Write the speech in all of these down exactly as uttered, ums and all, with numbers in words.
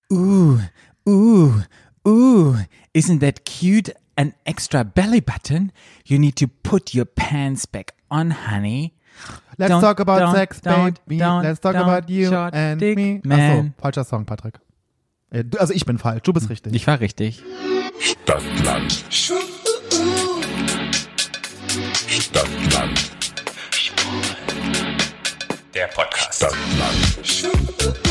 Ooh, ooh, ooh, isn't that cute? An extra belly button? You need to put your pants back on, honey. Let's Don't, talk about don't, sex, don't, baby. don't, Let's talk don't, about you short and dick me. man. Achso, falscher Song, Patrick. Äh, du- Also ich bin falsch, du bist richtig. Ich war richtig. Stadtland. Stadtland. Der Podcast. Stadtland. Stadtland.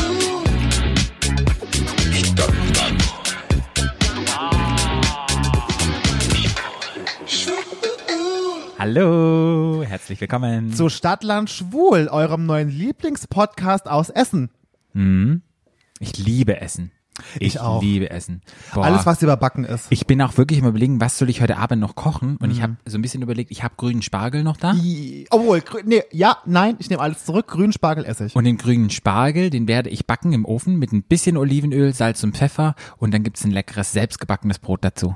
Hallo, herzlich willkommen. Zu Stadtland Schwul, eurem neuen Lieblingspodcast aus Essen. Ich liebe Essen. Ich, Ich auch. liebe Essen. Boah. Alles, was überbacken ist. Ich bin auch wirklich mal überlegen, was soll ich heute Abend noch kochen? Und Mhm. ich habe so ein bisschen überlegt, ich habe grünen Spargel noch da. I- Obwohl, grü- nee, ja, nein, ich nehme alles zurück. Grünen Spargel esse ich. Und den grünen Spargel, den werde ich backen im Ofen mit ein bisschen Olivenöl, Salz und Pfeffer. Und dann gibt's ein leckeres, selbstgebackenes Brot dazu.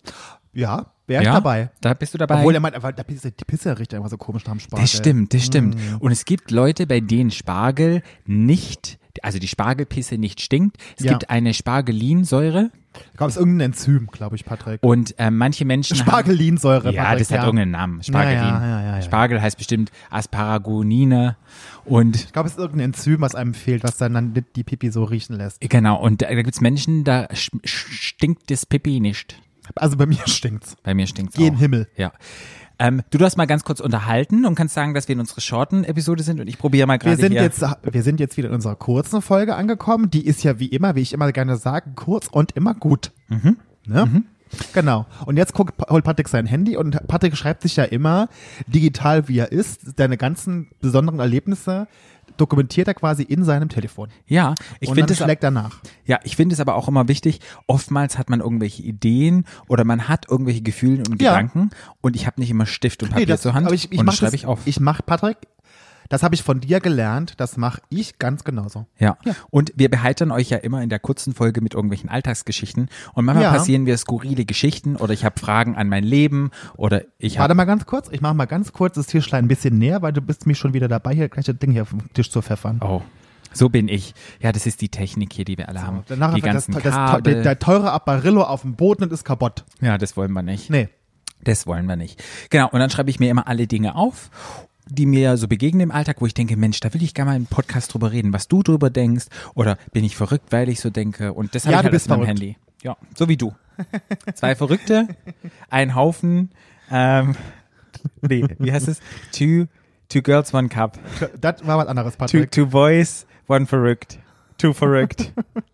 Ja, wäre ich ja, dabei. Da bist du dabei. Obwohl, er meint, aber die Pisse, die Pisse riecht ja immer so komisch nach dem Spargel. Das stimmt, das stimmt. Mhm. Und es gibt Leute, bei denen Spargel nicht, also die Spargelpisse nicht stinkt. Es Ja. gibt eine Spargelinsäure Ich glaube, es ist irgendein Enzym, glaube ich, Patrick. und äh, manche Menschen haben... Spargelinsäure, Ja, Patrick, das hat irgendeinen Namen. Spargelin. Ja, ja, ja, ja, ja. Spargel heißt bestimmt Asparagonine und Ich glaube, es ist irgendein Enzym, was einem fehlt, was dann, dann die Pipi so riechen lässt. genau, und da, da gibt's Menschen, da sch- sch- stinkt das Pipi nicht. Also bei mir stinkt's. Bei mir stinkt's Geh in auch. den Himmel. Ja. Ähm, du darfst mal ganz kurz unterhalten und kannst sagen, dass wir in unserer Shorten-Episode sind und ich probiere mal Wir gerade sind hier. jetzt, wir sind jetzt wieder in unserer kurzen Folge angekommen. Die ist ja wie immer, wie ich immer gerne sage, kurz und immer gut. Mhm. Ne? Genau. Und jetzt guckt, holt Patrick sein Handy und Patrick schreibt sich ja immer digital, wie er ist, seine ganzen besonderen Erlebnisse dokumentiert er quasi in seinem Telefon. Ja, ich und finde dann es schlägt er nach. ja, ich finde es aber auch immer wichtig. Oftmals hat man irgendwelche Ideen oder man hat irgendwelche Gefühle und Ja. Gedanken und ich habe nicht immer Stift und Papier das, zur Hand aber ich, ich und mach das schreibe das, ich auf. Ich mache, Patrick, das habe ich von dir gelernt, das mache ich ganz genauso. Ja. Und wir beheitern euch ja immer in der kurzen Folge mit irgendwelchen Alltagsgeschichten und manchmal Ja. passieren mir skurrile Geschichten oder ich habe Fragen an mein Leben oder ich Warte habe mal ganz kurz, ich mache mal ganz kurz das Tischlein ein bisschen näher, weil du bist mich schon wieder dabei, hier gleich das Ding hier auf dem Tisch zu pfeffern. Oh, so bin ich. Ja, das ist die Technik hier, die wir alle haben. Danach die einfach ganzen das, das, Kabel. der, der teure Apparillo auf dem Boden und ist kaputt. Ja, das wollen wir nicht. Nee. Das wollen wir nicht. Genau, und dann schreibe ich mir immer alle Dinge auf, die mir so begegnen im Alltag, wo ich denke, Mensch, da will ich gerne mal im Podcast drüber reden, was du drüber denkst oder bin ich verrückt, weil ich so denke und das habe Ja, ich du halt bist auf meinem verrückt. Handy. Ja, so wie du. Zwei Verrückte, ein Haufen, ähm, nee, wie heißt es? Two, two girls, one cup. Das war was anderes, Two, Patrick. two boys, one verrückt. Two verrückt.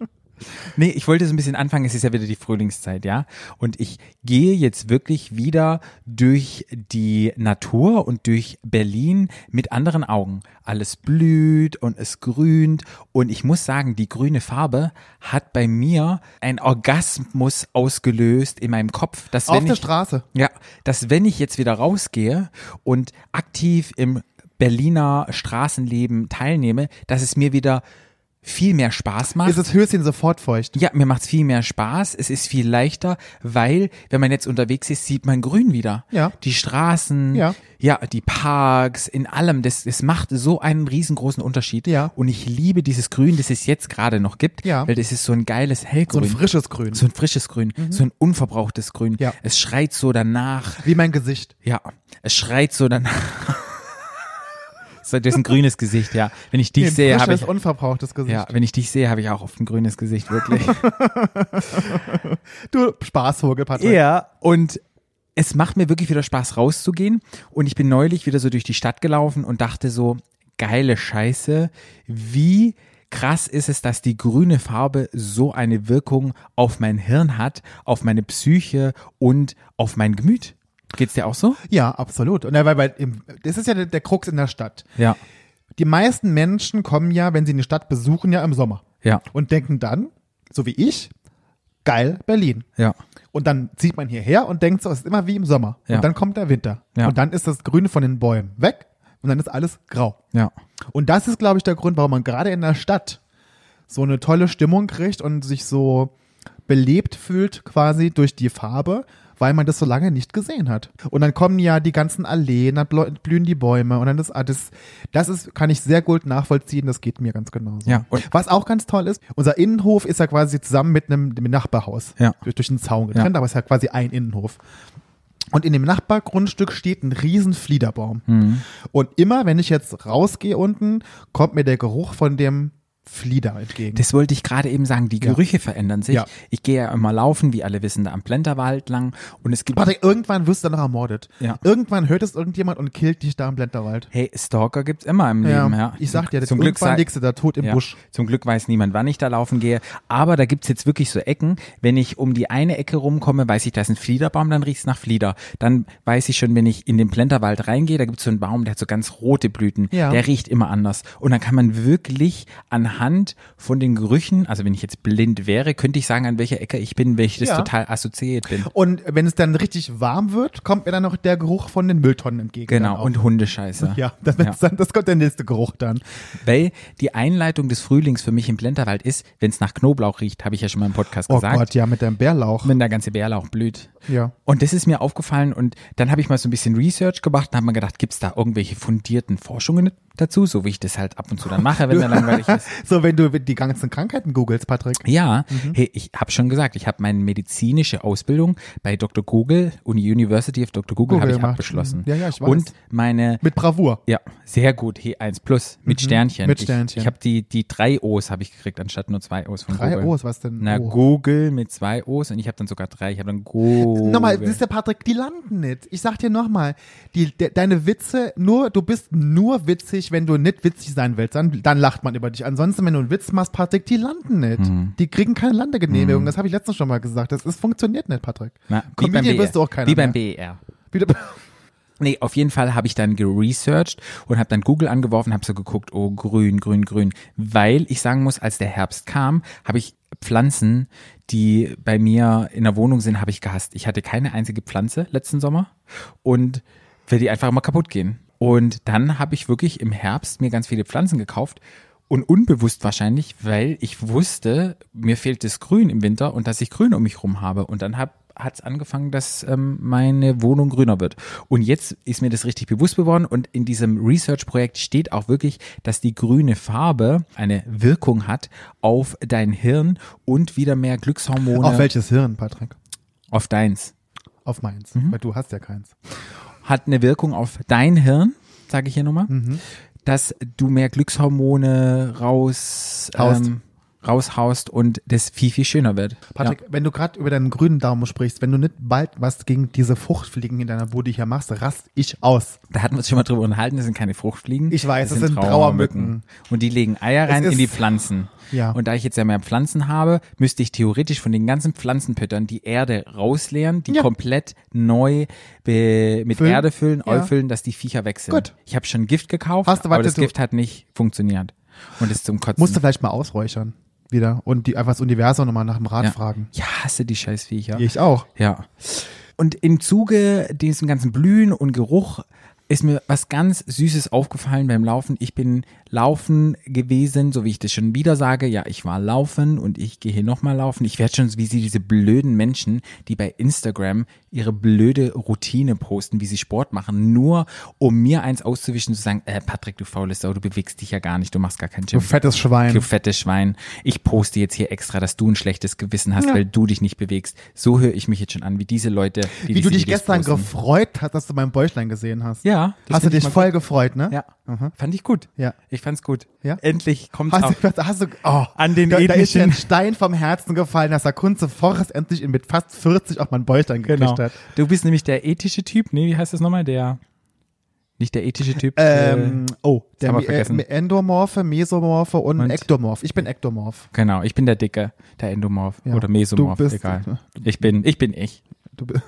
Nee, ich wollte so ein bisschen anfangen, es ist ja wieder die Frühlingszeit, ja. Und ich gehe jetzt wirklich wieder durch die Natur und durch Berlin mit anderen Augen. Alles blüht und es grünt und ich muss sagen, die grüne Farbe hat bei mir einen Orgasmus ausgelöst in meinem Kopf. Dass Auf wenn der ich, Straße. Ja, dass wenn ich jetzt wieder rausgehe und aktiv im Berliner Straßenleben teilnehme, dass es mir wieder viel mehr Spaß macht. Ist das Höschen sofort feucht? Ja, mir macht's viel mehr Spaß. Es ist viel leichter, weil, wenn man jetzt unterwegs ist, sieht man Grün wieder. Ja. Die Straßen, Ja. ja, die Parks, in allem. Das, das macht so einen riesengroßen Unterschied. Ja. Und ich liebe dieses Grün, das es jetzt gerade noch gibt, Ja. weil das ist so ein geiles So Hellgrün. ein frisches Grün. So ein frisches Grün, so ein unverbrauchtes Grün. Ja. Es schreit so danach. Wie mein Gesicht. Ja, es schreit so danach. So, das ist ein grünes Gesicht, ja. Wenn ich dich Nee, sehe, habe frisches, ich unverbrauchtes Gesicht. ja, wenn ich dich sehe, habe ich auch oft ein grünes Gesicht, wirklich. Du Spaßvogel, Patrick. Ja, und es macht mir wirklich wieder Spaß rauszugehen und ich bin neulich wieder so durch die Stadt gelaufen und dachte so, geile Scheiße, wie krass ist es, dass die grüne Farbe so eine Wirkung auf mein Hirn hat, auf meine Psyche und auf mein Gemüt. Geht's dir auch so? Ja, absolut. Und ja, weil, weil im- das ist ja der, der Krux in der Stadt. Ja. Die meisten Menschen kommen ja, wenn sie eine Stadt besuchen, ja im Sommer. Ja. Und denken dann, so wie ich, geil, Berlin. Ja. Und dann zieht man hierher und denkt so, es ist immer wie im Sommer. Ja. Und dann kommt der Winter. Ja. Und dann ist das Grüne von den Bäumen weg und dann ist alles grau. Ja. Und das ist, glaube ich, der Grund, warum man gerade in der Stadt so eine tolle Stimmung kriegt und sich so belebt fühlt quasi durch die Farbe, weil man das so lange nicht gesehen hat. Und dann kommen ja die ganzen Alleen, dann blühen die Bäume und dann ist alles, das ist, kann ich sehr gut nachvollziehen, das geht mir ganz genauso. Ja, und was auch ganz toll ist, unser Innenhof ist ja quasi zusammen mit einem, dem Nachbarhaus Ja. durch, durch einen Zaun getrennt, Ja. aber es ist ja quasi ein Innenhof. Und in dem Nachbargrundstück steht ein riesen Fliederbaum. Mhm. Und immer, wenn ich jetzt rausgehe unten, kommt mir der Geruch von dem Flieder entgegen. Das wollte ich gerade eben sagen, die Ja. Gerüche verändern sich. Ja. Ich gehe ja immer laufen, wie alle wissen, da am Plenterwald lang und es gibt... Warte, irgendwann wirst du dann noch ermordet. Ja. Irgendwann hört es irgendjemand und killt dich da im Blenterwald. Hey, Stalker gibt's immer im Ja, Leben, ja. ich sag dir, das zum Glück irgendwann sei, liegst du da tot im ja, Busch. Zum Glück weiß niemand, wann ich da laufen gehe. Aber da gibt's jetzt wirklich so Ecken. Wenn ich um die eine Ecke rumkomme, weiß ich, da ist ein Fliederbaum, dann riecht's nach Flieder. Dann weiß ich schon, wenn ich in den Plenterwald reingehe, da gibt's so einen Baum, der hat so ganz rote Blüten. Ja. Der riecht immer anders. Und dann kann man wirklich anhand von den Gerüchen, also wenn ich jetzt blind wäre, könnte ich sagen, an welcher Ecke ich bin, wenn ich das Ja. total assoziiert bin. Und wenn es dann richtig warm wird, kommt mir dann noch der Geruch von den Mülltonnen entgegen. Genau, dann auch. und Hundescheiße. Ja, das, Ja. Dann, das kommt der nächste Geruch dann. Weil die Einleitung des Frühlings für mich im Plenterwald ist, wenn es nach Knoblauch riecht, habe ich ja schon mal im Podcast Oh gesagt, Gott, ja, mit dem Bärlauch. wenn der ganze Bärlauch blüht. Ja. Und das ist mir aufgefallen und dann habe ich mal so ein bisschen Research gemacht und habe mir gedacht, gibt's da irgendwelche fundierten Forschungen dazu, so wie ich das halt ab und zu dann mache, wenn mir langweilig ist. So, wenn du die ganzen Krankheiten googelst, Patrick. Ja, hey, ich habe schon gesagt, ich habe meine medizinische Ausbildung bei Doktor Google, Uni University of Doktor Google, Google habe ich gemacht. abgeschlossen. Ja, ja, ich weiß. Und meine Mit Bravour. Ja, sehr gut. He eins plus mit Sternchen. mit Ich- Sternchen. Ich, ich habe die die drei O's habe ich gekriegt anstatt nur zwei O's von Drei Google. O's, was denn? Na, Oh. Google mit zwei O's und ich habe dann sogar drei. Ich habe dann Google. Nochmal, das ist der Patrick, die landen nicht. Ich sag dir nochmal, die, de, deine Witze, nur, du bist nur witzig, wenn du nicht witzig sein willst, dann, dann lacht man über dich. Ansonsten, wenn du einen Witz machst, Patrick, die landen nicht. Mhm. Die kriegen keine Landegenehmigung. Das habe ich letztens schon mal gesagt. Das ist, funktioniert nicht, Patrick. Na, wie beim, Comedian B E R. wirst du auch keiner wie beim mehr. B E R. Wieder, Nee, auf jeden Fall habe ich dann geresearched und habe dann Google angeworfen, habe so geguckt, oh grün, grün, grün. Weil ich sagen muss, als der Herbst kam, habe ich Pflanzen, die bei mir in der Wohnung sind, habe ich gehasst. Ich hatte keine einzige Pflanze letzten Sommer und will die einfach immer kaputt gehen. Und dann habe ich wirklich im Herbst mir ganz viele Pflanzen gekauft und unbewusst wahrscheinlich, weil ich wusste, mir fehlt das Grün im Winter und dass ich Grün um mich rum habe. Und dann habe hat es angefangen, dass ähm, meine Wohnung grüner wird. Und jetzt ist mir das richtig bewusst geworden und in diesem Research-Projekt steht auch wirklich, dass die grüne Farbe eine Wirkung hat auf dein Hirn und wieder mehr Glückshormone auf welches Hirn, Patrick? auf deins. Auf meins, Mhm. weil du hast ja keins. Hat eine Wirkung auf dein Hirn, sage ich hier nochmal, Mhm. dass du mehr Glückshormone raus Haust. ähm, raushaust und das viel, viel schöner wird. Patrick, wenn du gerade über deinen grünen Daumen sprichst, wenn du nicht bald was gegen diese Fruchtfliegen in deiner Bude hier machst, rast ich aus. Da hatten wir uns schon mal drüber unterhalten, das sind keine Fruchtfliegen. Ich weiß, das sind Trauermücken. Und die legen Eier rein Es in die ist- Pflanzen. Ja. Und da ich jetzt ja mehr Pflanzen habe, müsste ich theoretisch von den ganzen Pflanzenpüttern die Erde rausleeren, die Ja. komplett neu be- mit Füllen. Erde füllen, Ja. auffüllen, dass die Viecher weg sind. Gut. Ich habe schon Gift gekauft, Hast du, aber warte, das du- Gift hat nicht funktioniert. Und ist zum Kotzen. Musst du vielleicht mal ausräuchern wieder und die einfach das Universum nochmal nach dem Rat ja. fragen. Ja, hasse die Scheißviecher. Ich auch. Ja. Und im Zuge diesem ganzen Blühen und Geruch ist mir was ganz Süßes aufgefallen beim Laufen. Ich bin laufen gewesen, so wie ich das schon wieder sage. Ja, ich war laufen und ich gehe hier nochmal laufen. Ich werde schon wie sie diese blöden Menschen, die bei Instagram ihre blöde Routine posten, wie sie Sport machen, nur um mir eins auszuwischen, zu sagen, äh, Patrick, du faules Sau, du bewegst dich ja gar nicht, du machst gar kein Du Gym. fettes Schwein. Du fettes Schwein. Ich poste jetzt hier extra, dass du ein schlechtes Gewissen hast, Ja. weil du dich nicht bewegst. So höre ich mich jetzt schon an, wie diese Leute, die Wie diese du dich Videos gestern posten. gefreut hast, dass du mein Bäuchlein gesehen hast. Ja. das Hast du find ich dich mal voll gut. gefreut, ne? Ja. Aha. Fand ich gut. Ja. Ich fand's gut. Ja? Endlich kommt's Hast auch. du, hast du, oh, An den da, da ist dir ethischen- ein Stein vom Herzen gefallen, dass der Kunze Forrest endlich mit fast vierzig auch mein Bäuchlein gekriegt Genau. hat. Du bist nämlich der ethische Typ. Nee, wie heißt das nochmal? Der, nicht der ethische Typ. Ähm, oh, der haben wir Me- vergessen. äh, Endomorphe, Mesomorphe und, Und? Ektomorph. Ich bin Ektomorph. äh, genau, ich bin der Dicke, der Endomorph Ja. oder Mesomorph, Du bist- egal. Ich bin, ich bin ich. Du bist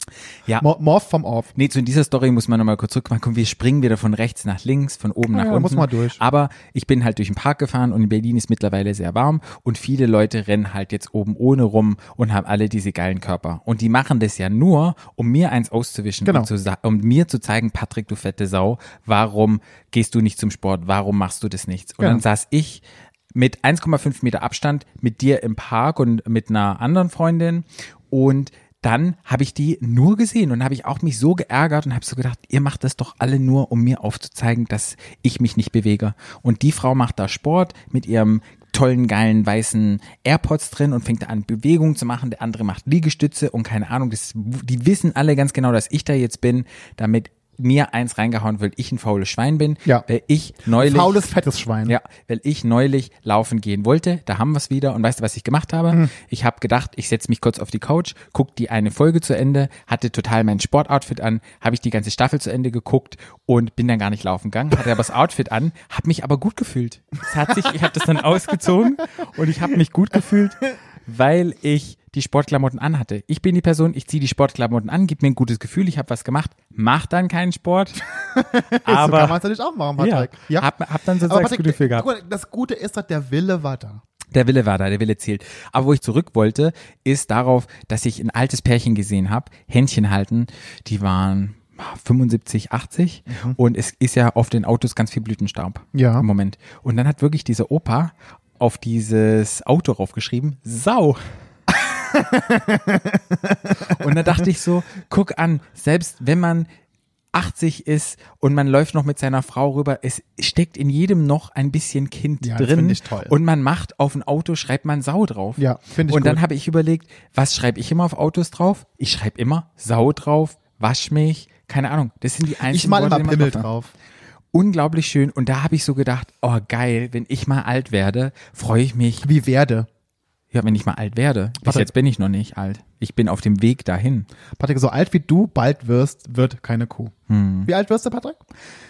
Ja. Mor- Morph vom Orph. Nee, zu dieser Story muss man nochmal kurz zurückmachen. Komm, wir springen wieder von rechts nach links, von oben Ah nach ja, unten. muss mal durch. Aber ich bin halt durch den Park gefahren und in Berlin ist mittlerweile sehr warm und viele Leute rennen halt jetzt oben ohne rum und haben alle diese geilen Körper. Und die machen das ja nur, um mir eins auszuwischen Genau. und zu sa- um mir zu zeigen, Patrick, du fette Sau, warum gehst du nicht zum Sport? Warum machst du das nicht? Und Genau. dann saß ich mit eins Komma fünf Meter Abstand mit dir im Park und mit einer anderen Freundin und dann habe ich die nur gesehen und habe ich auch mich so geärgert und habe so gedacht, ihr macht das doch alle nur, um mir aufzuzeigen, dass ich mich nicht bewege. Und die Frau macht da Sport mit ihrem tollen, geilen, weißen AirPods drin und fängt an, Bewegung zu machen. Der andere macht Liegestütze und keine Ahnung, das, die wissen alle ganz genau, dass ich da jetzt bin, damit mir eins reingehauen wird, ich ein faules Schwein bin, Ja. weil ich neulich Faules, fettes Schwein. ja, weil ich neulich laufen gehen wollte, da haben wir es wieder und weißt du, was ich gemacht habe? Hm. Ich habe gedacht, ich setze mich kurz auf die Couch, guck die eine Folge zu Ende, hatte total mein Sportoutfit an, habe ich die ganze Staffel zu Ende geguckt und bin dann gar nicht laufen gegangen, hatte aber das Outfit an, habe mich aber gut gefühlt. Es hat sich, ich habe das dann ausgezogen und ich habe mich gut gefühlt, weil ich die Sportklamotten anhatte. Ich bin die Person, ich ziehe die Sportklamotten an, gib mir ein gutes Gefühl, ich habe was gemacht, mach dann keinen Sport. Aber so kann man es natürlich auch machen, Patrick. ja, hab, hab dann sozusagen Aber das Patrick, gute Gefühl gehabt. guck mal, das Gute ist, dass der Wille war da. Der Wille war da, der Wille zählt. Aber wo ich zurück wollte, ist darauf, dass ich ein altes Pärchen gesehen habe, Händchen halten, die waren fünfundsiebzig, achtzig Mhm. und es ist ja auf den Autos ganz viel Blütenstaub Ja. im Moment. Und dann hat wirklich dieser Opa auf dieses Auto raufgeschrieben, Sau. Und da dachte ich so, guck an, selbst wenn man achtzig ist und man läuft noch mit seiner Frau rüber, es steckt in jedem noch ein bisschen Kind Ja, das drin finde ich toll. und man macht auf ein Auto, schreibt man Sau drauf. Ja, finde ich Und dann gut. habe ich überlegt, was schreibe ich immer auf Autos drauf? Ich schreibe immer Sau drauf, wasch mich, keine Ahnung. Das sind die einzigen Ich mal Worte, immer die man Pimmel drauf hat. drauf. Unglaublich schön und da habe ich so gedacht, oh geil, wenn ich mal alt werde, freue ich mich. Wie werde. Ja, wenn ich mal alt werde. Bis Warte. jetzt bin ich noch nicht alt. Ich bin auf dem Weg dahin. Patrick, so alt wie du bald wirst, wird keine Kuh. Wie alt wirst du, Patrick?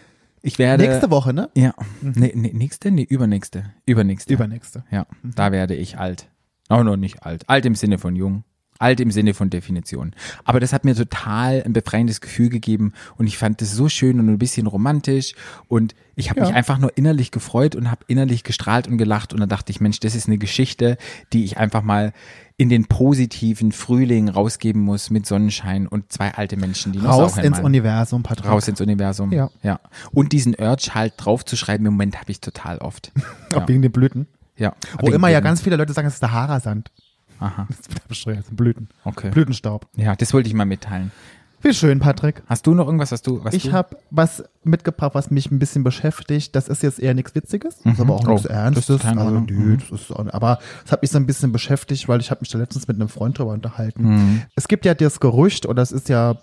Ich werde Nächste Woche, ne? Ja, nee, nee, nächste, nee, übernächste, übernächste. Übernächste. Ja, da werde ich alt. Auch noch nicht alt. Alt im Sinne von jung. Alt im Sinne von Definition. Aber das hat mir total ein befreiendes Gefühl gegeben und ich fand das so schön und ein bisschen romantisch und ich habe Ja. mich einfach nur innerlich gefreut und habe innerlich gestrahlt und gelacht und dann dachte ich, Mensch, das ist eine Geschichte, die ich einfach mal in den positiven Frühling rausgeben muss mit Sonnenschein und zwei alte Menschen, die noch Raus Sau ins einmalen. Universum, Patrick. Raus ins Universum. Ja. ja. Und diesen Urge halt draufzuschreiben, im Moment habe ich total oft. Auch Ja. wegen den Blüten. Ja. Wo Wegen immer ja dem- ganz viele Leute sagen, es ist Sahara-Sand. Aha. Das ist wieder bescheuert, das sind Blüten. Okay. Blütenstaub. Ja, das wollte ich mal mitteilen. Wie schön, Patrick. Hast du noch irgendwas, was du, was Ich du? habe was mitgebracht, was mich ein bisschen beschäftigt. Das ist jetzt eher nichts Witziges, das ist aber auch Oh, nichts das ist Ernstes. keine Also, Ahnung. nö, das ist auch, aber es hat mich so ein bisschen beschäftigt, weil ich habe mich da letztens mit einem Freund drüber unterhalten. Mhm. Es gibt ja das Gerücht, oder es ist ja,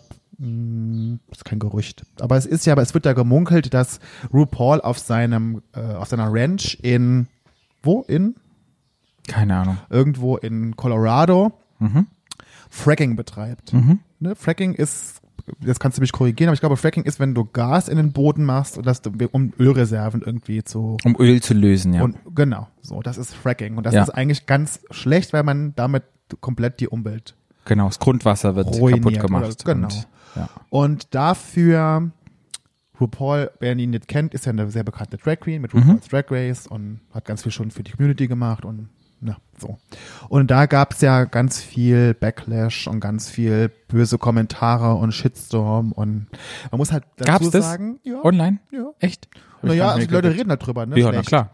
mh, das ist kein Gerücht, aber es ist ja, aber es wird ja gemunkelt, dass RuPaul auf seinem, äh, auf seiner Ranch in, wo? In? Keine Ahnung. Irgendwo in Colorado Mhm. Fracking betreibt. Mhm. Ne? Fracking ist, jetzt kannst du mich korrigieren, aber ich glaube, Fracking ist, wenn du Gas in den Boden machst, und das, um Ölreserven irgendwie zu. Um Öl zu lösen, ja. Und genau, so, das ist Fracking. Und das Ja. ist eigentlich ganz schlecht, weil man damit komplett die Umwelt. Genau, das Grundwasser wird Ruiniert kaputt gemacht. oder- genau. Und, ja. Und dafür, RuPaul, wer ihn nicht kennt, ist ja eine sehr bekannte Drag Queen mit Mhm. RuPaul's Drag Race und hat ganz viel schon für die Community gemacht und na, so. Und da gab's ja ganz viel Backlash und ganz viel böse Kommentare und Shitstorm und man muss halt dazu Gab's das? sagen, ja, Online? ja. Echt? Hab ich Naja, gar also nicht die Leute mitgekriegt. reden halt drüber, ne? Ja, na Schlecht. klar.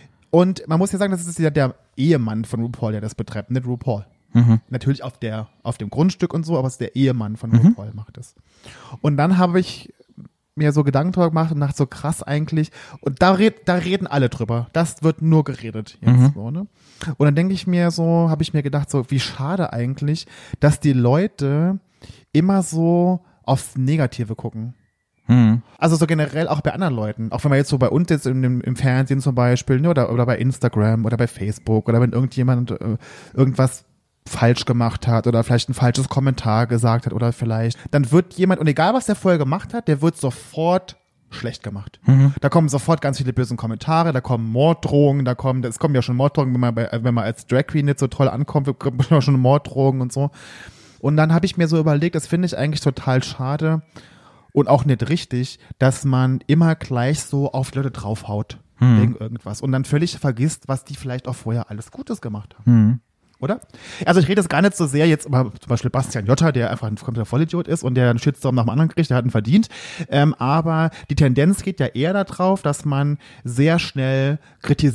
Und man muss ja sagen, das ist ja der Ehemann von RuPaul, der das betreibt, nicht RuPaul. Mhm. Natürlich auf der, auf dem Grundstück und so, aber es ist der Ehemann von RuPaul macht es. Und dann habe ich mir so Gedanken drüber gemacht und dachte so krass eigentlich. Und da, red, da reden alle drüber. Das wird nur geredet jetzt Mhm. so, ne? Und dann denke ich mir so, habe ich mir gedacht so, wie schade eigentlich, dass die Leute immer so aufs Negative gucken. Mhm. Also so generell auch bei anderen Leuten. Auch wenn man jetzt so bei uns jetzt im, im, im Fernsehen zum Beispiel, ne, oder, oder bei Instagram oder bei Facebook oder wenn irgendjemand äh, irgendwas falsch gemacht hat oder vielleicht ein falsches Kommentar gesagt hat oder vielleicht, dann wird jemand, und egal was der vorher gemacht hat, der wird sofort schlecht gemacht. Mhm. Da kommen sofort ganz viele böse Kommentare, da kommen Morddrohungen, da kommen, es kommen ja schon Morddrohungen, wenn man, bei, wenn man als Drag Queen nicht so toll ankommt, kommen ja schon Morddrohungen und so. Und dann habe ich mir so überlegt, das finde ich eigentlich total schade und auch nicht richtig, dass man immer gleich so auf die Leute draufhaut Mhm. wegen irgendwas und dann völlig vergisst, was die vielleicht auch vorher alles Gutes gemacht haben. Mhm. Oder? Also ich rede jetzt gar nicht so sehr jetzt über zum Beispiel Bastian Jotta, der einfach ein kompletter Vollidiot ist und der einen Shitstorm nach dem anderen kriegt, der hat ihn verdient. Ähm, aber die Tendenz geht ja eher darauf, dass man sehr schnell kritisiert.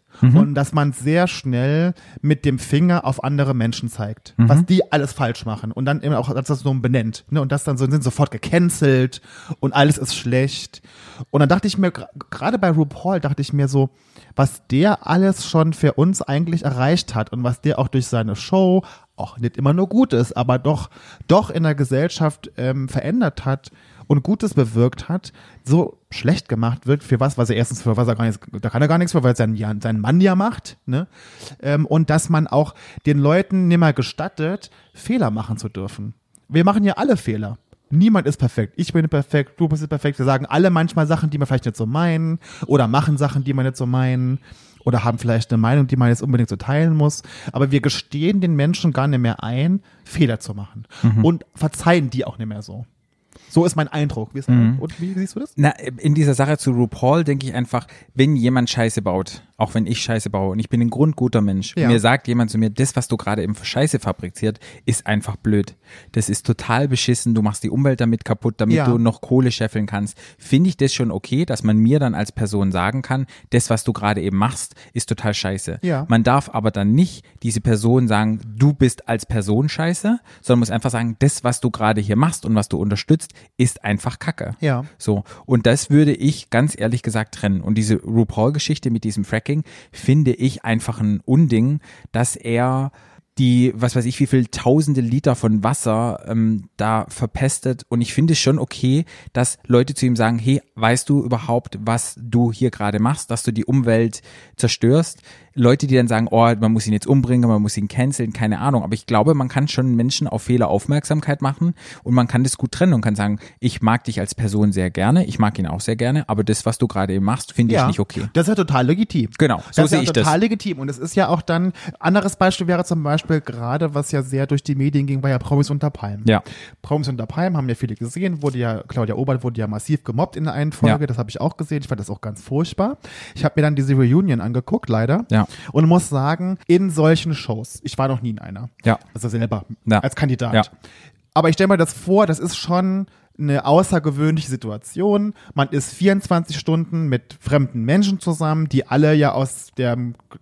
Mhm. Und dass man sehr schnell mit dem Finger auf andere Menschen zeigt, mhm. was die alles falsch machen. Und dann eben auch, dass das so benennt. Ne? Und das dann so, sind sofort gecancelt und alles ist schlecht. Und dann dachte ich mir, gerade bei RuPaul dachte ich mir so, was der alles schon für uns eigentlich erreicht hat und was der auch durch seine Show auch nicht immer nur gut ist, aber doch, doch in der Gesellschaft ähm, verändert hat und Gutes bewirkt hat, so schlecht gemacht wird für was, was er erstens für was er gar nichts, da kann er gar nichts für, weil es sein, ja, sein Mann ja macht, ne? Ähm, und dass man auch den Leuten nimmer gestattet, Fehler machen zu dürfen. Wir machen ja alle Fehler. Niemand ist perfekt. Ich bin perfekt, du bist perfekt. Wir sagen alle manchmal Sachen, die wir vielleicht nicht so meinen oder machen Sachen, die wir nicht so meinen oder haben vielleicht eine Meinung, die man jetzt unbedingt so teilen muss. Aber wir gestehen den Menschen gar nicht mehr ein, Fehler zu machen mhm. und verzeihen die auch nicht mehr so. So ist mein Eindruck. Wie, ist mhm. Und wie siehst du das? Na, in dieser Sache zu RuPaul denke ich einfach, wenn jemand Scheiße baut, auch wenn ich Scheiße baue und ich bin ein grundguter Mensch, ja. mir sagt jemand zu mir, das, was du gerade eben für Scheiße fabriziert, ist einfach blöd. Das ist total beschissen, du machst die Umwelt damit kaputt, damit ja. du noch Kohle scheffeln kannst. Finde ich das schon okay, dass man mir dann als Person sagen kann, das, was du gerade eben machst, ist total scheiße. Ja. Man darf aber dann nicht diese Person sagen, du bist als Person scheiße, sondern muss einfach sagen, das, was du gerade hier machst und was du unterstützt, ist einfach Kacke. Ja. So. Und das würde ich ganz ehrlich gesagt trennen. Und diese RuPaul-Geschichte mit diesem Fracking finde ich einfach ein Unding, dass er die, was weiß ich, wie viel tausende Liter von Wasser ähm, da verpestet. Und ich finde es schon okay, dass Leute zu ihm sagen, hey, weißt du überhaupt, was du hier gerade machst, dass du die Umwelt zerstörst? Leute, die dann sagen, oh, man muss ihn jetzt umbringen, man muss ihn canceln, keine Ahnung. Aber ich glaube, man kann schon Menschen auf Fehler Aufmerksamkeit machen und man kann das gut trennen und kann sagen, ich mag dich als Person sehr gerne, ich mag ihn auch sehr gerne, aber das, was du gerade eben machst, finde ja, ich nicht okay. Das ist ja total legitim. Genau, so sehe ja ich das. Das ist total legitim und es ist ja auch dann, anderes Beispiel wäre zum Beispiel gerade, was ja sehr durch die Medien ging, war ja Promis unter Palmen. Ja. Promis unter Palmen haben ja viele gesehen, wurde ja, Claudia Obert wurde ja massiv gemobbt in der einen Folge, ja. das habe ich auch gesehen, ich fand das auch ganz furchtbar. Ich habe mir dann diese Reunion angeguckt, leider, ja. und muss sagen, in solchen Shows, ich war noch nie in einer, ja. also selber, ja. als Kandidat. Ja. Aber ich stelle mir das vor, das ist schon eine außergewöhnliche Situation. Man ist vierundzwanzig Stunden mit fremden Menschen zusammen, die alle ja aus der,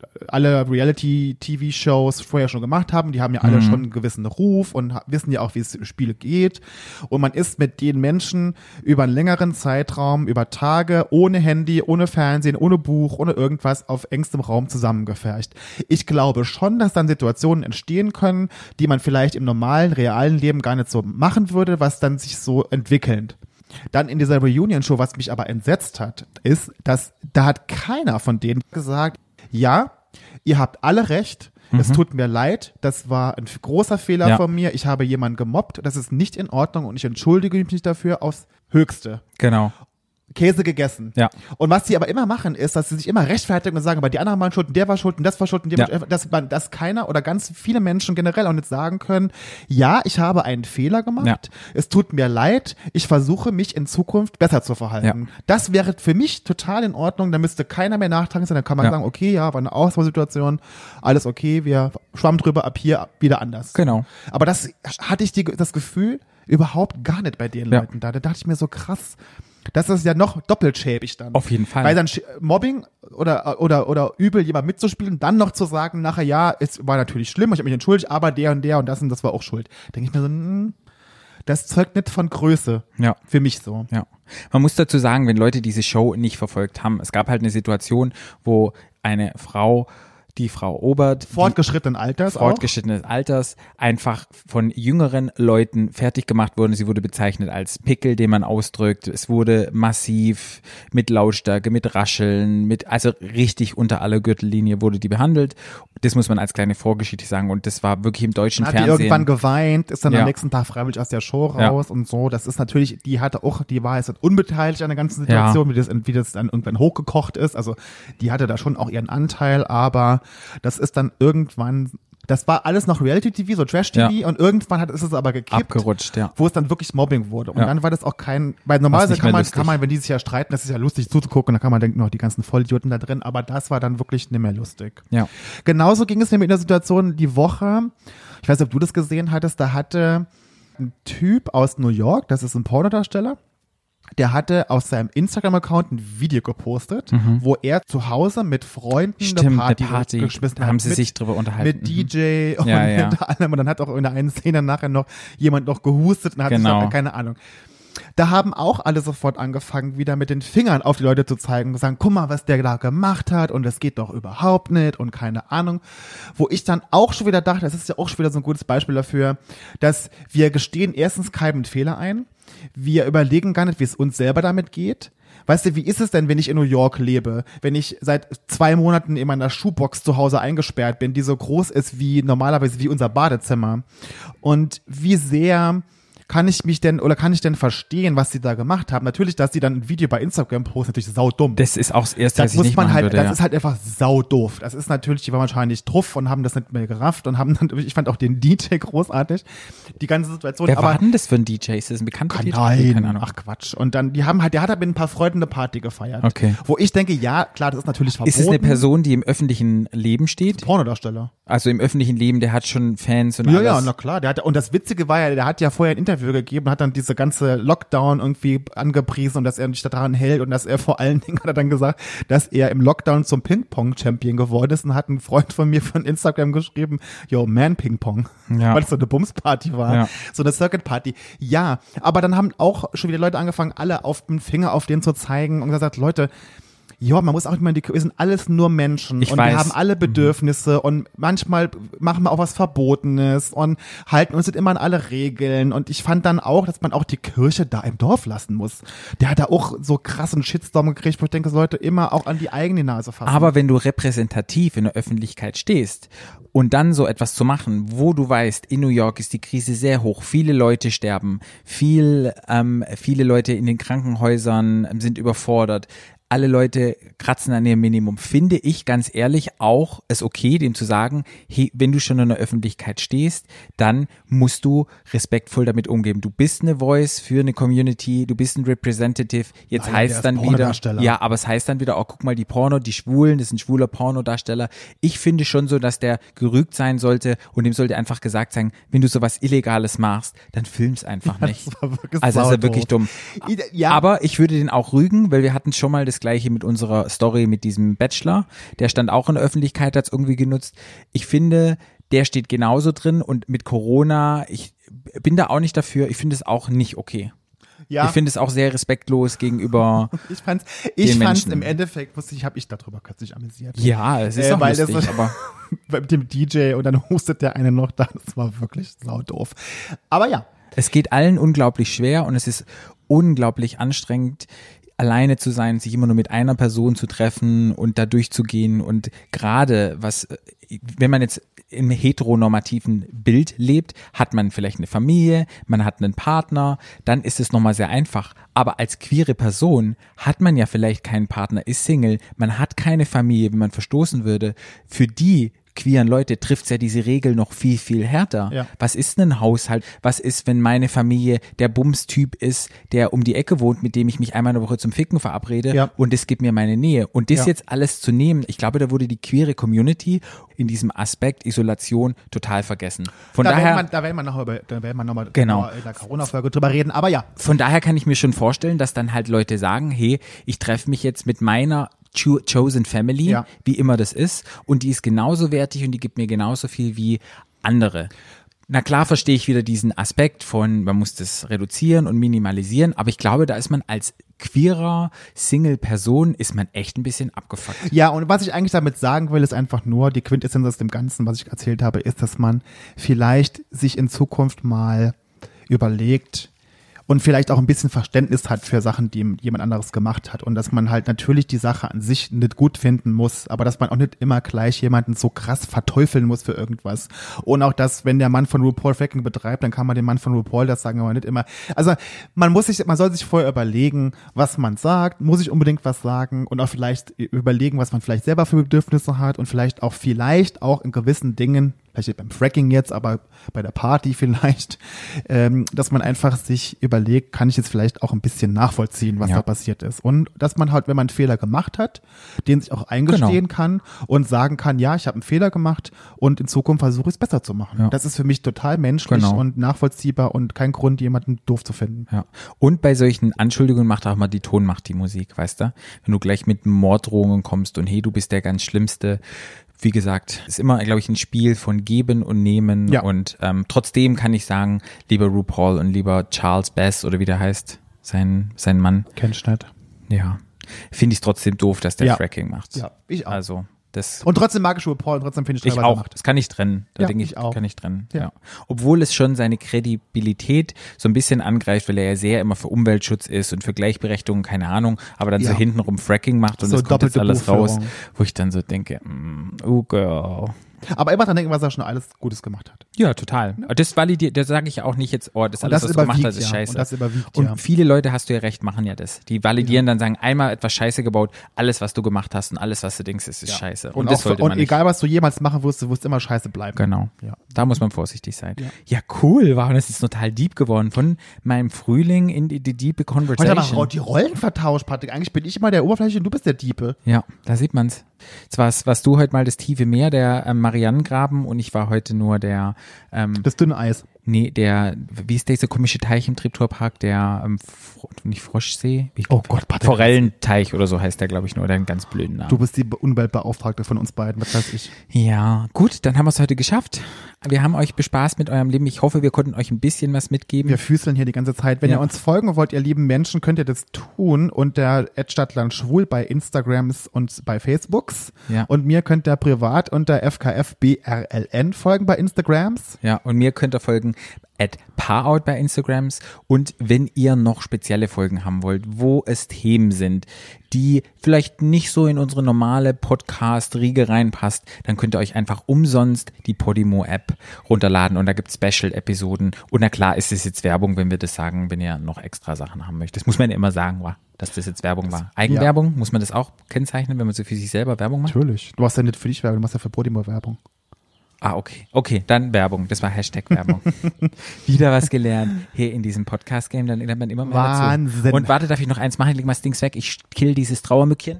alle Reality-T V-Shows vorher schon gemacht haben. Die haben ja alle mhm. schon einen gewissen Ruf und wissen ja auch, wie es im Spiel geht. Und man ist mit den Menschen über einen längeren Zeitraum, über Tage, ohne Handy, ohne Fernsehen, ohne Buch, ohne irgendwas auf engstem Raum zusammengefercht. Ich glaube schon, dass dann Situationen entstehen können, die man vielleicht im normalen, realen Leben gar nicht so machen würde, was dann sich so entwickelt. entwickelnd. Dann in dieser Reunion-Show, was mich aber entsetzt hat, ist, dass da hat keiner von denen gesagt, ja, ihr habt alle recht, mhm. es tut mir leid, das war ein großer Fehler ja. von mir, ich habe jemanden gemobbt, das ist nicht in Ordnung und ich entschuldige mich dafür aufs Höchste. Genau. Käse gegessen. Ja. Und was sie aber immer machen, ist, dass sie sich immer rechtfertigen und sagen, aber die anderen waren schuld und der war schuld und das war schuld und der ja. war, dass, dass keiner oder ganz viele Menschen generell auch nicht sagen können, ja, ich habe einen Fehler gemacht, ja. es tut mir leid, ich versuche mich in Zukunft besser zu verhalten. Ja. Das wäre für mich total in Ordnung, da müsste keiner mehr nachtragen, dann kann man ja. sagen, okay, ja, war eine Auswahlsituation, alles okay, wir schwamm drüber, ab hier wieder anders. Genau. Aber das hatte ich die, das Gefühl überhaupt gar nicht bei den ja. Leuten da. Da dachte ich mir so krass, das ist ja noch doppelt schäbig dann. Auf jeden Fall. Weil dann Mobbing oder, oder, oder übel jemand mitzuspielen, dann noch zu sagen, nachher, ja, es war natürlich schlimm, ich habe mich entschuldigt, aber der und der und das und das war auch schuld. Denke ich mir so, mh, das zeugt nicht von Größe. Ja. Für mich so. Ja. Man muss dazu sagen, wenn Leute diese Show nicht verfolgt haben, es gab halt eine Situation, wo eine Frau die Frau Obert, fortgeschrittenen Alters fortgeschrittenen auch. Alters, einfach von jüngeren Leuten fertig gemacht wurde. Sie wurde bezeichnet als Pickel, den man ausdrückt. Es wurde massiv mit Lautstärke, mit Rascheln, mit, also richtig unter aller Gürtellinie wurde die behandelt. Das muss man als kleine Vorgeschichte sagen. Und das war wirklich im deutschen hat Fernsehen. Die irgendwann geweint, ist dann ja. am nächsten Tag freiwillig aus der Show raus ja. und so. Das ist natürlich, die hatte auch, die war jetzt unbeteiligt an der ganzen Situation, ja. wie das, wie das dann irgendwann hochgekocht ist. Also die hatte da schon auch ihren Anteil, aber das ist dann irgendwann, das war alles noch Reality-T V, so Trash-T V ja. und irgendwann hat, ist es aber gekippt, abgerutscht, ja. wo es dann wirklich Mobbing wurde. Und ja. dann war das auch kein, weil normalerweise kann man, kann man, wenn die sich ja streiten, das ist ja lustig zuzugucken, dann kann man denken, oh, die ganzen Vollidioten da drin, aber das war dann wirklich nicht mehr lustig. Ja. Genauso ging es mir in der Situation die Woche, ich weiß nicht, ob du das gesehen hattest, da hatte ein Typ aus New York, das ist ein Pornodarsteller, der hatte auf seinem Instagram-Account ein Video gepostet, mhm. wo er zu Hause mit Freunden Stimmt, eine Party, eine Party geschmissen da hat. haben sie mit, sich drüber unterhalten. Mit D J und ja, ja. mit allem. Und dann hat auch in der einen Szene nachher noch jemand noch gehustet und hat genau. gesagt, keine Ahnung. Da haben auch alle sofort angefangen, wieder mit den Fingern auf die Leute zu zeigen und sagen, guck mal, was der da gemacht hat und das geht doch überhaupt nicht und keine Ahnung. Wo ich dann auch schon wieder dachte, das ist ja auch schon wieder so ein gutes Beispiel dafür, dass wir gestehen erstens keinen Fehler ein, wir überlegen gar nicht, wie es uns selber damit geht. Weißt du, wie ist es denn, wenn ich in New York lebe, wenn ich seit zwei Monaten in meiner Schuhbox zu Hause eingesperrt bin, die so groß ist wie normalerweise wie unser Badezimmer? Und wie sehr kann ich mich denn oder kann ich denn verstehen, was sie da gemacht haben? Natürlich, dass sie dann ein Video bei Instagram posten, natürlich saudumm. Das ist auch das Erste, das was ich muss nicht man machen halt, würde. Das ja. ist halt einfach saudoof. Das ist natürlich, die waren wahrscheinlich drauf und haben das nicht mehr gerafft und haben dann, ich fand auch den D J großartig, die ganze Situation. Wer aber war denn das für ein D J? Ist das ein bekannter D J? Nein, Keine Ahnung. ach Quatsch. Und dann, die haben halt, der hat halt mit ein paar Freunden eine Party gefeiert. Okay. Wo ich denke, ja, klar, das ist natürlich verboten. Ist es eine Person, die im öffentlichen Leben steht? Pornodarsteller. Also im öffentlichen Leben, der hat schon Fans und Ja, alles? ja, na klar. Der hat, und das Witzige war ja, der hat ja vorher ein Interview gegeben und hat dann diese ganze Lockdown irgendwie angepriesen und dass er sich daran hält und dass er vor allen Dingen, hat er dann gesagt, dass er im Lockdown zum Ping-Pong-Champion geworden ist und hat ein Freund von mir von Instagram geschrieben, yo, man Ping-Pong. Ja. Weil es so eine Bums-Party war. Ja. So eine Circuit-Party. Ja, aber dann haben auch schon wieder Leute angefangen, alle auf den Finger auf den zu zeigen und gesagt, Leute, ja, man muss auch immer, wir sind alles nur Menschen Ich und weiß. wir haben alle Bedürfnisse und manchmal machen wir auch was Verbotenes und halten uns nicht immer an alle Regeln und ich fand dann auch, dass man auch die Kirche da im Dorf lassen muss. Der hat da auch so krassen Shitstorm gekriegt, wo ich denke, Leute immer auch an die eigene Nase fassen. Aber wenn du repräsentativ in der Öffentlichkeit stehst und dann so etwas zu machen, wo du weißt, in New York ist die Krise sehr hoch, viele Leute sterben, viel, ähm, viele Leute in den Krankenhäusern sind überfordert, alle Leute kratzen an ihrem Minimum, finde ich ganz ehrlich auch es okay, dem zu sagen, hey, wenn du schon in der Öffentlichkeit stehst, dann musst du respektvoll damit umgehen. Du bist eine Voice für eine Community, du bist ein Representative, jetzt Nein, heißt der ist dann wieder, Pornodarsteller. ja, aber es heißt dann wieder, oh, guck mal, die Porno, die Schwulen, das ist ein schwuler Pornodarsteller. Ich finde schon so, dass der gerügt sein sollte und dem sollte einfach gesagt sein, wenn du sowas Illegales machst, dann film's einfach nicht. Das war wirklich Also das ist ja saudoof. wirklich dumm. Ja. Aber ich würde den auch rügen, weil wir hatten schon mal das Gleiche mit unserer Story mit diesem Bachelor. Der stand auch in der Öffentlichkeit, hat's irgendwie genutzt. Ich finde, der steht genauso drin und mit Corona, ich bin da auch nicht dafür. Ich finde es auch nicht okay. Ja. Ich finde es auch sehr respektlos gegenüber Ich fand's, ich den fand's Menschen. im Endeffekt, wusste ich, habe ich darüber kürzlich amüsiert. Ja, es ist Äh, auch weil lustig, das, aber mit dem D J und dann hustet der eine noch da, das war wirklich saudoof. Aber ja. es geht allen unglaublich schwer und es ist unglaublich anstrengend, alleine zu sein, sich immer nur mit einer Person zu treffen und da durchzugehen und gerade was, wenn man jetzt im heteronormativen Bild lebt, hat man vielleicht eine Familie, man hat einen Partner, dann ist es nochmal sehr einfach. Aber als queere Person hat man ja vielleicht keinen Partner, ist Single, man hat keine Familie, wenn man verstoßen würde. Für die queeren Leute trifft's ja diese Regel noch viel, viel härter. Ja. Was ist denn ein Haushalt? Was ist, wenn meine Familie der Bums-Typ ist, der um die Ecke wohnt, mit dem ich mich einmal in der Woche zum Ficken verabrede Ja. und es gibt mir meine Nähe? Und das Ja. jetzt alles zu nehmen, ich glaube, da wurde die queere Community in diesem Aspekt Isolation total vergessen. Von Da daher, werden wir, da werden wir noch über, da werden wir noch mal Genau. in der Corona-Folge drüber reden, aber ja. von daher kann ich mir schon vorstellen, dass dann halt Leute sagen, hey, ich treffe mich jetzt mit meiner Cho- Chosen Family, Ja. wie immer das ist, und die ist genauso wertig und die gibt mir genauso viel wie andere. Na klar verstehe ich wieder diesen Aspekt von, man muss das reduzieren und minimalisieren, aber ich glaube, da ist man als queerer Single-Person, ist man echt ein bisschen abgefuckt. Ja, und was ich eigentlich damit sagen will, ist einfach nur, die Quintessenz aus dem Ganzen, was ich erzählt habe, ist, dass man vielleicht sich in Zukunft mal überlegt und vielleicht auch ein bisschen Verständnis hat für Sachen, die jemand anderes gemacht hat und dass man halt natürlich die Sache an sich nicht gut finden muss, aber dass man auch nicht immer gleich jemanden so krass verteufeln muss für irgendwas. Und auch, dass, wenn der Mann von RuPaul Fracking betreibt, dann kann man dem Mann von RuPaul das sagen, aber nicht immer. Also man muss sich, man soll sich vorher überlegen, was man sagt, muss ich unbedingt was sagen und auch vielleicht überlegen, was man vielleicht selber für Bedürfnisse hat und vielleicht auch vielleicht auch in gewissen Dingen vielleicht nicht beim Fracking jetzt, aber bei der Party vielleicht, ähm, dass man einfach sich überlegt, kann ich jetzt vielleicht auch ein bisschen nachvollziehen, was Ja. da passiert ist. Und dass man halt, wenn man einen Fehler gemacht hat, den sich auch eingestehen Genau. kann und sagen kann, ja, ich habe einen Fehler gemacht und in Zukunft versuche ich es besser zu machen. Ja. Das ist für mich total menschlich Genau. und nachvollziehbar und kein Grund, jemanden doof zu finden. Ja. Und bei solchen Anschuldigungen macht auch mal die Tonmacht die Musik, weißt du? Wenn du gleich mit Morddrohungen kommst und hey, du bist der ganz Schlimmste. Wie gesagt, ist immer, glaube ich, ein Spiel von Geben und Nehmen. Ja. Und ähm, trotzdem kann ich sagen, lieber RuPaul und lieber Charles Bass oder wie der heißt, sein, sein Mann. Kennst du nicht? Ja. Finde ich es trotzdem doof, dass der Ja. Fracking macht. Ja, ich auch. Also, das. Und trotzdem mag ich RuPaul und trotzdem finde ich, Ich toll, was er auch. macht. Das kann ich trennen. Da Ja, denke ich, ich auch. kann ich trennen. Ja. Ja. Obwohl es schon seine Kredibilität so ein bisschen angreift, weil er ja sehr immer für Umweltschutz ist und für Gleichberechtigung, keine Ahnung, aber dann Ja. so hintenrum Fracking macht und So es kommt jetzt doppelte alles raus, Buchführung. wo ich dann so denke, mm, oh girl. Aber immer dran denken, was er schon alles Gutes gemacht hat. Ja, total. Das validiert, das sage ich ja auch nicht jetzt, oh, das Und alles, das was du gemacht überwiegt, hast, ist ja. scheiße. Und das überwiegt, Und ja. viele Leute, hast du ja recht, machen ja das. Die validieren dann, sagen, einmal etwas Scheiße gebaut, alles, was du gemacht hast und alles, was du denkst, ist, ist scheiße. Und, das auch, sollte und man nicht. egal, was du jemals machen wirst, du wirst immer scheiße bleiben. Genau. Ja. Da muss man vorsichtig sein. Ja. Ja, cool. Wow, das ist total deep geworden. Von meinem Frühling in die, die diepe Heute haben Conversation. wir die Rollen vertauscht, Patrick. Eigentlich bin ich immer der Oberfläche und du bist der Diepe. Ja, da sieht man's. Jetzt warst, warst du heute mal das tiefe Meer, der ähm, Marianengraben, und ich war heute nur der, ähm, Das dünne Eis. nee, der, wie ist dieser komische Teich im Treptorpark, der, ähm, Fro- nicht Froschsee? Wie- Oh Gott, Patrick. Forellenteich oder so heißt der, glaube ich, nur, der hat einen ganz blöden Namen. Du bist die Umweltbeauftragte von uns beiden, was weiß ich. Ja, gut, dann haben wir es heute geschafft. Wir haben euch bespaßt mit eurem Leben. Ich hoffe, wir konnten euch ein bisschen was mitgeben. Wir füßeln hier die ganze Zeit. Wenn Ja. ihr uns folgen wollt, ihr lieben Menschen, könnt ihr das tun unter @stadtlandschwul bei Instagrams und bei Facebooks. Ja. Und mir könnt ihr privat unter F K F B R L N folgen bei Instagrams. Ja, und mir könnt ihr folgen at Paarout bei Instagrams. Und wenn ihr noch spezielle Folgen haben wollt, wo es Themen sind, die vielleicht nicht so in unsere normale Podcast-Riege reinpasst, dann könnt ihr euch einfach umsonst die Podimo-App runterladen und da gibt es Special-Episoden. Und na klar ist es jetzt Werbung, wenn wir das sagen, wenn ihr noch extra Sachen haben möchtet. Das muss man ja immer sagen, wa? Dass das jetzt Werbung war. Eigenwerbung, muss man das auch kennzeichnen, wenn man so für sich selber Werbung macht? Natürlich. Du machst ja nicht für dich Werbung, du machst ja für Podimo Werbung. Ah, okay. Okay, dann Werbung. Das war Hashtag Werbung. Wieder was gelernt hier in diesem Podcast-Game. Dann lernt man immer mehr Wahnsinn. dazu. Und warte, darf ich noch eins machen? Ich leg mal das Dings weg. Ich kill dieses Trauermückchen.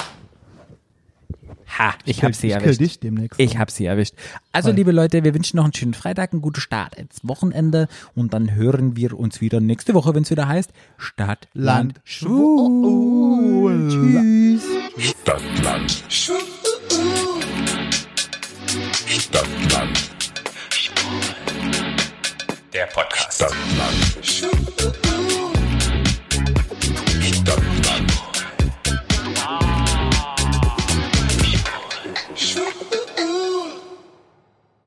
Ha, ich hab sie ich erwischt. kill dich demnächst. Ich hab sie erwischt. Also, Toll. liebe Leute, wir wünschen noch einen schönen Freitag, einen guten Start ins Wochenende und dann hören wir uns wieder nächste Woche, wenn es wieder heißt Stadt, Land, Land, Schwul. Schwul. Tschüss. Stadtland. Stadtland. Der Podcast. Stadtland.